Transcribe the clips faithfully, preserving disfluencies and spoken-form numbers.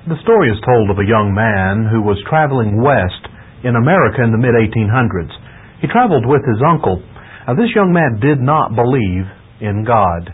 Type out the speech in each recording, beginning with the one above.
The story is told of a young man who was traveling west in America in the mid eighteen hundreds. He traveled with his uncle. Now, this young man did not believe in God.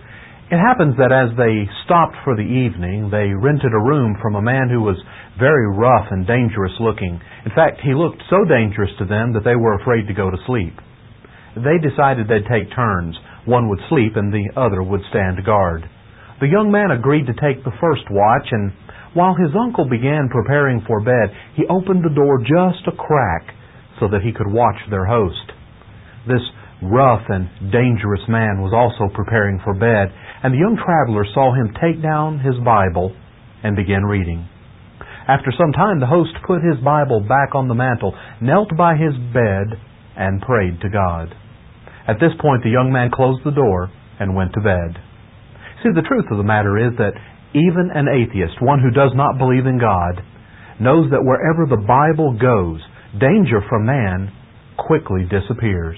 It happens that as they stopped for the evening, they rented a room from a man who was very rough and dangerous looking. In fact, he looked so dangerous to them that they were afraid to go to sleep. They decided they'd take turns. One would sleep and the other would stand guard. The young man agreed to take the first watch, and while his uncle began preparing for bed, he opened the door just a crack so that he could watch their host. This rough and dangerous man was also preparing for bed, and the young traveler saw him take down his Bible and begin reading. After some time, the host put his Bible back on the mantel, knelt by his bed, and prayed to God. At this point, the young man closed the door and went to bed. See, the truth of the matter is that even an atheist, one who does not believe in God, knows that wherever the Bible goes, danger from man quickly disappears.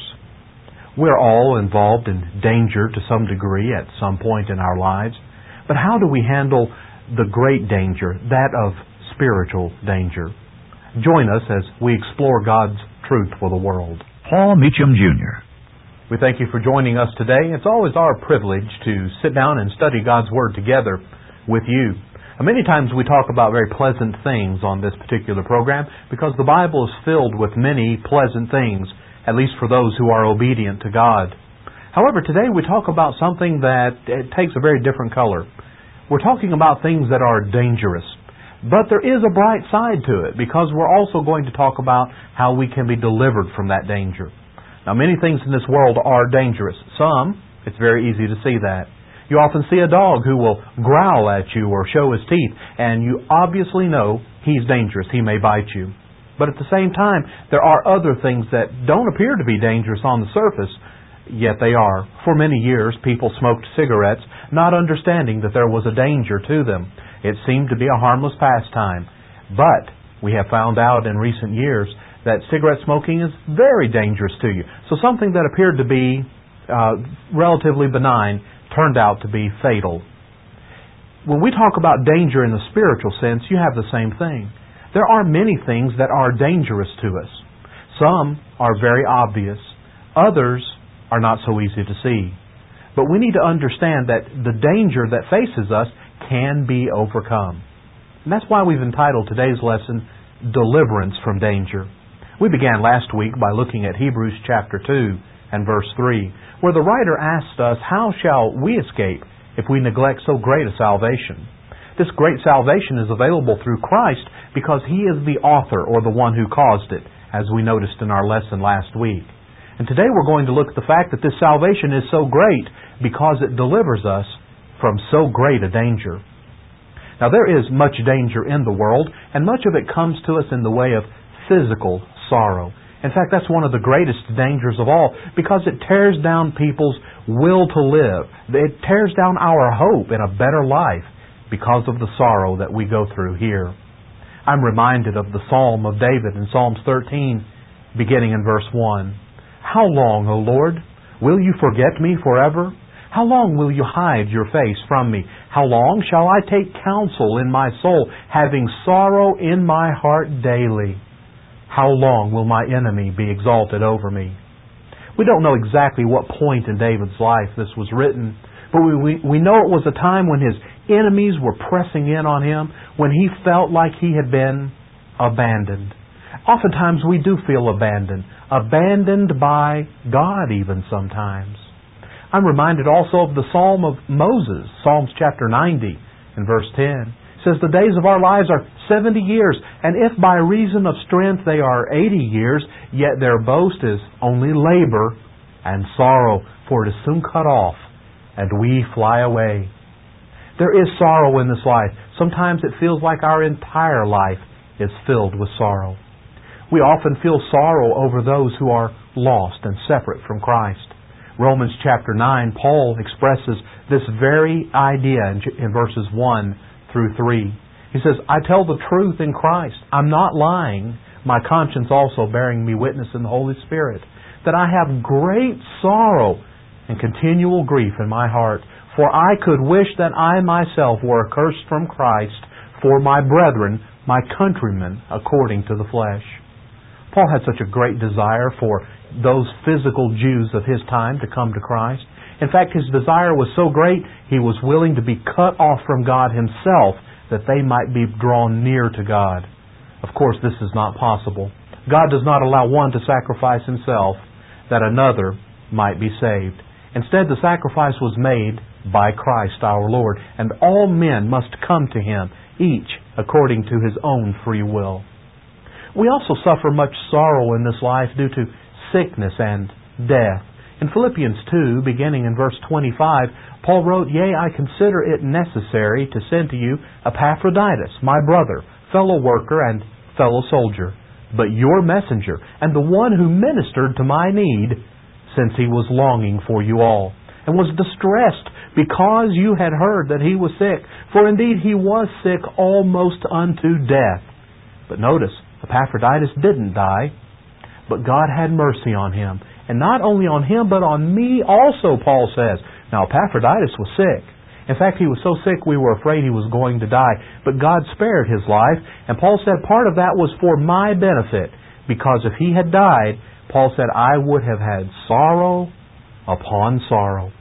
We're all involved in danger to some degree at some point in our lives. But how do we handle the great danger, that of spiritual danger? Join us as we explore God's truth for the world. Paul Meacham, Junior We thank you for joining us today. It's always our privilege to sit down and study God's Word together with you. Many times we talk about very pleasant things on this particular program because the Bible is filled with many pleasant things, at least for those who are obedient to God. However, today we talk about something that it takes a very different color. We're talking about things that are dangerous. But there is a bright side to it because we're also going to talk about how we can be delivered from that danger. Now, many things in this world are dangerous. Some, it's very easy to see that. You often see a dog who will growl at you or show his teeth, and you obviously know he's dangerous. He may bite you. But at the same time, there are other things that don't appear to be dangerous on the surface, yet they are. For many years, people smoked cigarettes, not understanding that there was a danger to them. It seemed to be a harmless pastime. But we have found out in recent years that cigarette smoking is very dangerous to you. So something that appeared to be uh, relatively benign turned out to be fatal. When we talk about danger in the spiritual sense, you have the same thing. There are many things that are dangerous to us. Some are very obvious. Others are not so easy to see. But we need to understand that the danger that faces us can be overcome. And that's why we've entitled today's lesson, Deliverance from Danger. We began last week by looking at Hebrews chapter two and verse three, where the writer asked us, how shall we escape if we neglect so great a salvation? This great salvation is available through Christ because He is the author or the one who caused it, as we noticed in our lesson last week. And today we're going to look at the fact that this salvation is so great because it delivers us from so great a danger. Now, there is much danger in the world, and much of it comes to us in the way of physical sorrow. In fact, that's one of the greatest dangers of all because it tears down people's will to live. It tears down our hope in a better life because of the sorrow that we go through here. I'm reminded of the Psalm of David in Psalms thirteen, beginning in verse one. How long, O Lord, will you forget me forever? How long will you hide your face from me? How long shall I take counsel in my soul, having sorrow in my heart daily? How long will my enemy be exalted over me? We don't know exactly what point in David's life this was written, but we, we, we know it was a time when his enemies were pressing in on him, when he felt like he had been abandoned. Oftentimes we do feel abandoned, abandoned by God even sometimes. I'm reminded also of the Psalm of Moses, Psalms chapter ninety and verse ten. It says, the days of our lives are seventy years, and if by reason of strength they are eighty years, yet their boast is only labor and sorrow, for it is soon cut off, and we fly away. There is sorrow in this life. Sometimes it feels like our entire life is filled with sorrow. We often feel sorrow over those who are lost and separate from Christ. Romans chapter nine, Paul expresses this very idea in, in verses one through three. He says, I tell the truth in Christ. I'm not lying. My conscience also bearing me witness in the Holy Spirit, that I have great sorrow and continual grief in my heart. For I could wish that I myself were accursed from Christ for my brethren, my countrymen, according to the flesh. Paul had such a great desire for those physical Jews of his time to come to Christ. In fact, his desire was so great, he was willing to be cut off from God himself that they might be drawn near to God. Of course, this is not possible. God does not allow one to sacrifice himself that another might be saved. Instead, the sacrifice was made by Christ our Lord, and all men must come to Him, each according to his own free will. We also suffer much sorrow in this life due to sickness and death. In Philippians two, beginning in verse twenty-five, Paul wrote, "Yea, I consider it necessary to send to you Epaphroditus, my brother, fellow worker and fellow soldier, but your messenger, and the one who ministered to my need, since he was longing for you all, and was distressed because you had heard that he was sick. For indeed he was sick almost unto death." But notice, Epaphroditus didn't die, but God had mercy on him. And not only on him, but on me also, Paul says. Now, Epaphroditus was sick. In fact, he was so sick we were afraid he was going to die. But God spared his life, and Paul said part of that was for my benefit, because if he had died, Paul said, I would have had sorrow upon sorrow.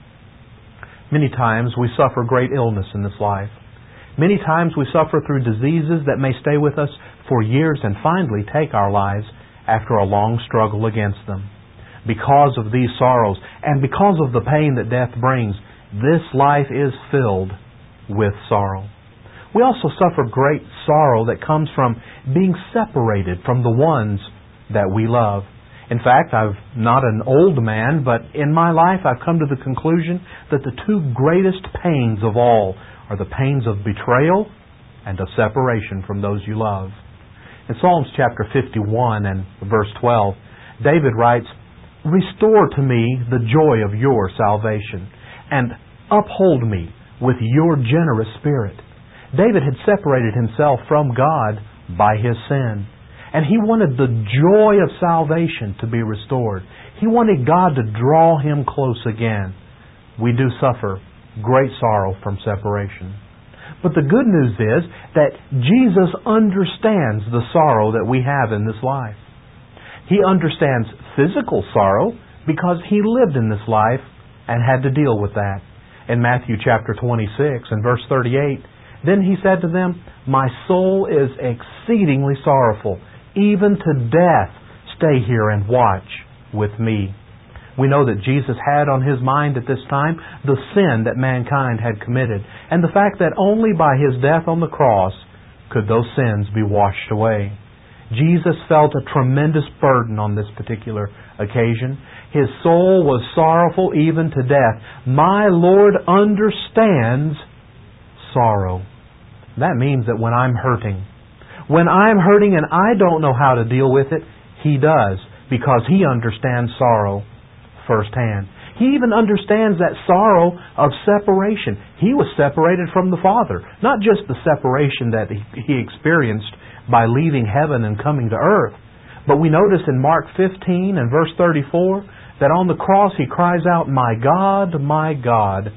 Many times we suffer great illness in this life. Many times we suffer through diseases that may stay with us for years and finally take our lives after a long struggle against them. Because of these sorrows and because of the pain that death brings, this life is filled with sorrow. We also suffer great sorrow that comes from being separated from the ones that we love. In fact, I'm not an old man, but in my life I've come to the conclusion that the two greatest pains of all are the pains of betrayal and of separation from those you love. In Psalms chapter fifty-one and verse twelve, David writes, "Restore to me the joy of your salvation, and uphold me with your generous spirit." David had separated himself from God by his sin, and he wanted the joy of salvation to be restored. He wanted God to draw him close again. We do suffer great sorrow from separation. But the good news is that Jesus understands the sorrow that we have in this life. He understands physical sorrow because He lived in this life and had to deal with that. In Matthew chapter twenty-six and verse thirty-eight, "Then He said to them, My soul is exceedingly sorrowful, even to death. Stay here and watch with me." We know that Jesus had on His mind at this time the sin that mankind had committed, and the fact that only by His death on the cross could those sins be washed away. Jesus felt a tremendous burden on this particular occasion. His soul was sorrowful even to death. My Lord understands sorrow. That means that when I'm hurting, when I'm hurting and I don't know how to deal with it, He does, because He understands sorrow firsthand. He even understands that sorrow of separation. He was separated from the Father. Not just the separation that He experienced by leaving heaven and coming to earth, but we notice in Mark fifteen and verse thirty-four that on the cross He cries out, "My God, my God,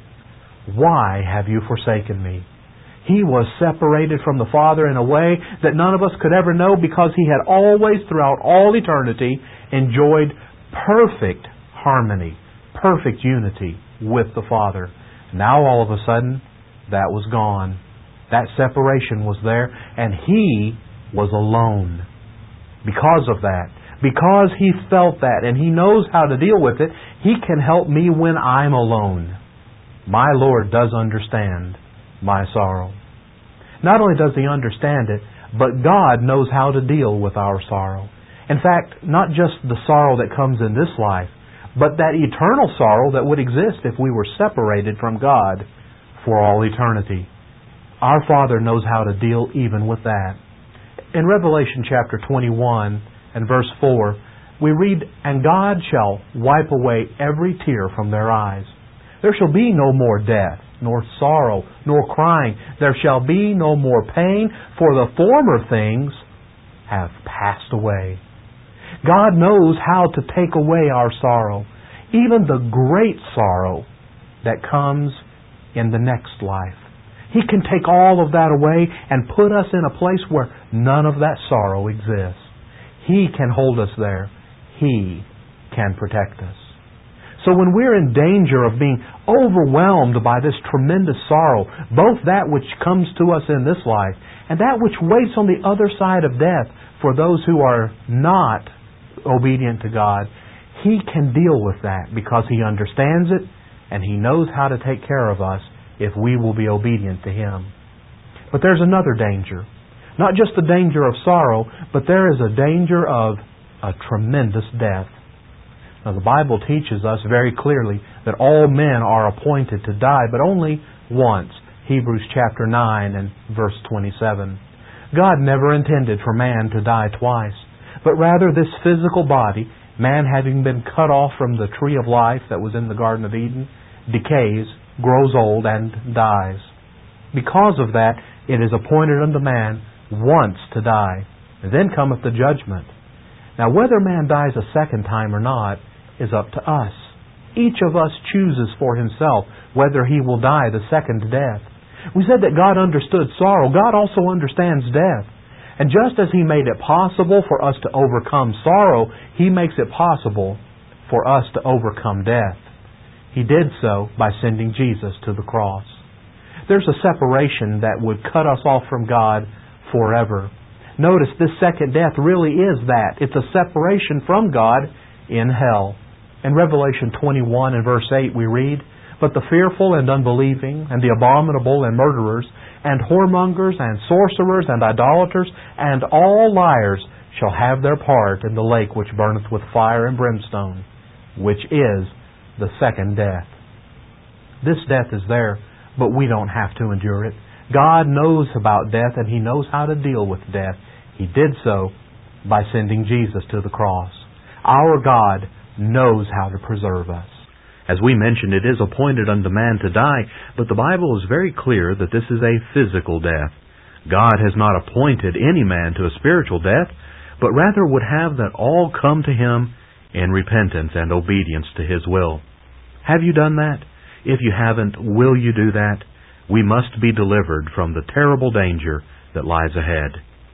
why have you forsaken me?" He was separated from the Father in a way that none of us could ever know, because He had always, throughout all eternity, enjoyed perfect harmony, perfect unity with the Father. Now all of a sudden, that was gone. That separation was there, and He was alone. Because of that, because He felt that, and He knows how to deal with it, He can help me when I'm alone. My Lord does understand my sorrow. Not only does He understand it, but God knows how to deal with our sorrow. In fact, not just the sorrow that comes in this life, but that eternal sorrow that would exist if we were separated from God for all eternity. Our Father knows how to deal even with that. In Revelation chapter twenty-one and verse four, we read, "And God shall wipe away every tear from their eyes. There shall be no more death, nor sorrow, nor crying. There shall be no more pain, for the former things have passed away." God knows how to take away our sorrow, even the great sorrow that comes in the next life. He can take all of that away and put us in a place where none of that sorrow exists. He can hold us there. He can protect us. So when we're in danger of being overwhelmed by this tremendous sorrow, both that which comes to us in this life and that which waits on the other side of death for those who are not obedient to God, He can deal with that because He understands it and He knows how to take care of us if we will be obedient to Him. But there's another danger. Not just the danger of sorrow, but there is a danger of a tremendous death. Now, the Bible teaches us very clearly that all men are appointed to die, but only once. Hebrews chapter nine and verse twenty-seven. God never intended for man to die twice, but rather this physical body, man having been cut off from the tree of life that was in the Garden of Eden, decays, grows old, and dies. Because of that, it is appointed unto man once to die. Then cometh the judgment. Now, whether man dies a second time or not is up to us. Each of us chooses for himself whether he will die the second death. We said that God understood sorrow. God also understands death. And just as He made it possible for us to overcome sorrow, He makes it possible for us to overcome death. He did so by sending Jesus to the cross. There's a separation that would cut us off from God forever. Notice this second death really is that. It's a separation from God in hell. In Revelation twenty-one and verse eight we read, "But the fearful and unbelieving, and the abominable and murderers, and whoremongers, and sorcerers, and idolaters, and all liars shall have their part in the lake which burneth with fire and brimstone, which is the second death." This death is there, but we don't have to endure it. God knows about death, and He knows how to deal with death. He did so by sending Jesus to the cross. Our God knows how to preserve us. As we mentioned, it is appointed unto man to die, but the Bible is very clear that this is a physical death. God has not appointed any man to a spiritual death, but rather would have that all come to Him in repentance and obedience to His will. Have you done that? If you haven't, will you do that? We must be delivered from the terrible danger that lies ahead.